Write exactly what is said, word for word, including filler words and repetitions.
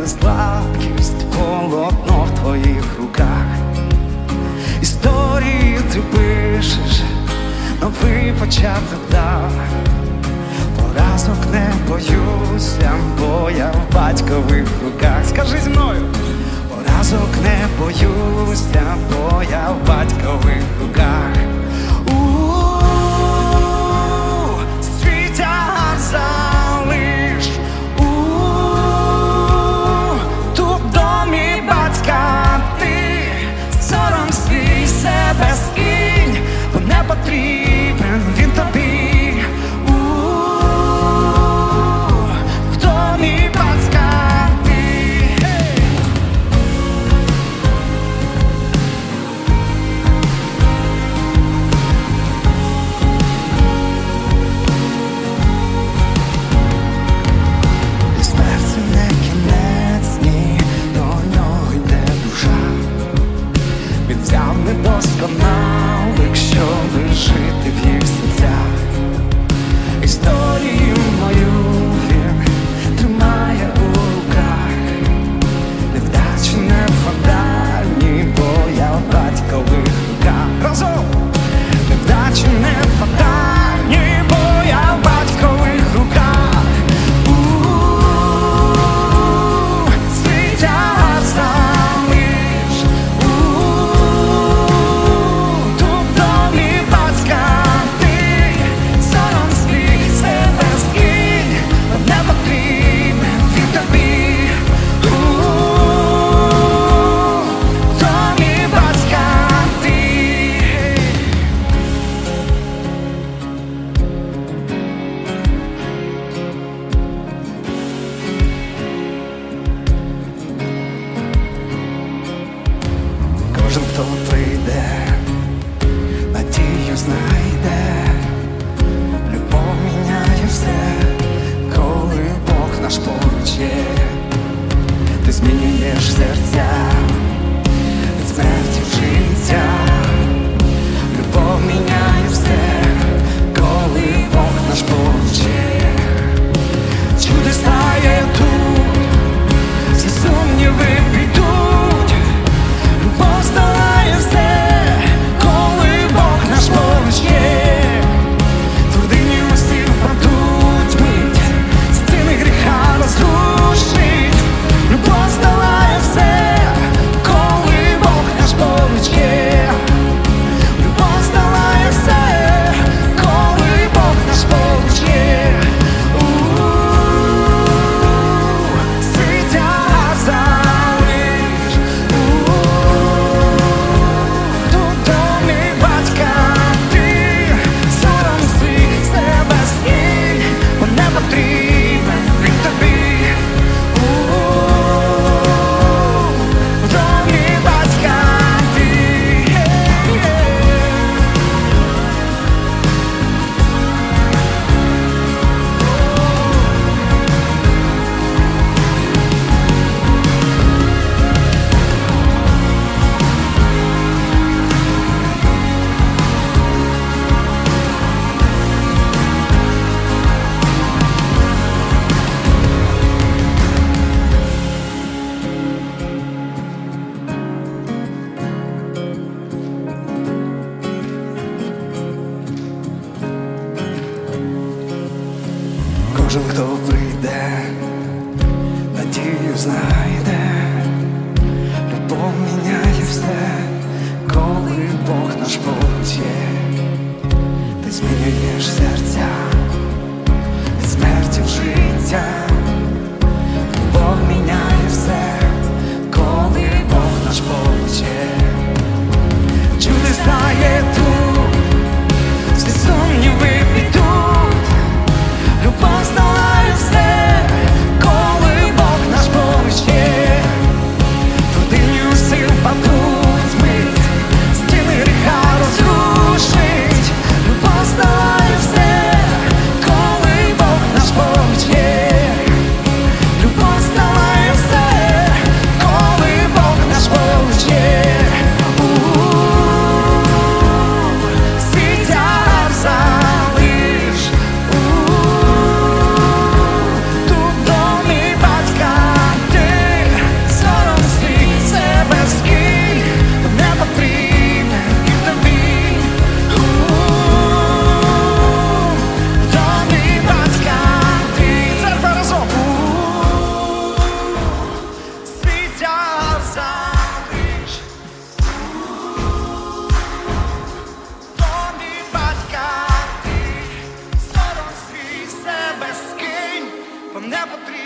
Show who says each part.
Speaker 1: слабкість, полотно в твоїх руках. Історії ти пишеш, новий початок дав. Поразок не боюся, бо я в батькових руках. Скажи зі мною. Поразок не боюся, бо я в батькових руках. Потрібен він тобі у, в домі батька ти. І смерті не кінець, ні, до нього йде душа. Він взяв недосконалих, щоб жити в їх серцях. Історію мою він тримає у руках. Невдачі не фатальні, бо я в батькових руках. Разом! Невдачі не фатальні, бо я в батькових руках. У-у-у, свій тягар залиш. Кожен, хто прийде, надію знайде. Любов міняє все, коли Бог наш поруч є. Ти змінюєш серця від смерті в життя. Любов міняє все, коли Бог наш поруч є. Чудо стає тут, всі сумніви підуть. Любов здолає все, коли Бог наш поруч є. Твердині усі впадуть мить, стіни гріха розрушить. Любов здолає все, коли Бог наш поруч є. Любов здолає все, коли Бог наш поруч є. Кожен, хто прийде, надію знайде. Любов міняє все, коли Бог наш поруч є. Ти змінюєш серця від смерті в життя. Любов міняє все, коли Бог наш поруч є. Чудо стає тут, всі сумніви підуть. Любов здолає все, коли Бог наш поруч є. Твердині усі впадуть мить, стіни гріха розрушить. Любов здолає все, коли Бог наш поруч є. Любов здолає все, коли Бог наш поруч є. У-у-у, свій тягар залиш. не потрібно.